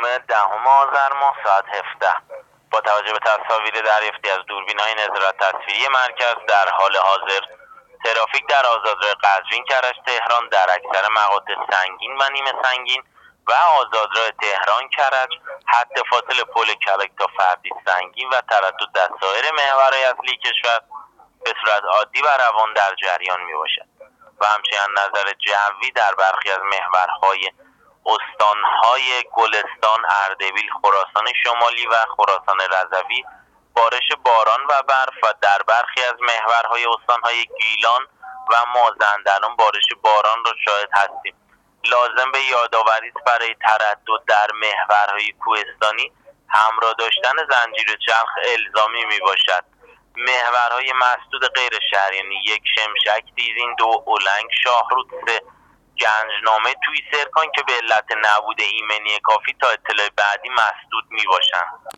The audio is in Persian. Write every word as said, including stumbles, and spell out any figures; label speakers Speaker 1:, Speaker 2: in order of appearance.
Speaker 1: جمعه دهم آذر ماه ساعت هفده. با توجه به تصاویر دریافتی از دوربین‌های نظارت تصویری مرکز، در حال حاضر ترافیک در آزادراه قزوین کرج تهران در اکثر مقاطع سنگین و نیمه سنگین و آزادراه تهران کرج حد فاصل پل کلک تا فردی سنگین و تردد در سایر محورهای اصلی کشور به صورت عادی و روان در جریان می باشد و همچنین نظر جوی در برخی از محورهای استانهای گلستان، اردبیل، خراسان شمالی و خراسان رضوی بارش باران و برف و در برخی از محورهای استانهای گیلان و مازندران بارش باران را شاهد هستیم. لازم به یادآوری است برای تردد در محورهای کوهستانی همراه داشتن زنجیر چرخ الزامی می باشد. محورهای مسدود غیر شهری یعنی یک شمشک، دیزین، دو اولنگ، شاهرود، سه گنجنامه، توی سرکان که به علت نبود ایمنی کافی تا اطلاع بعدی مسدود می باشند.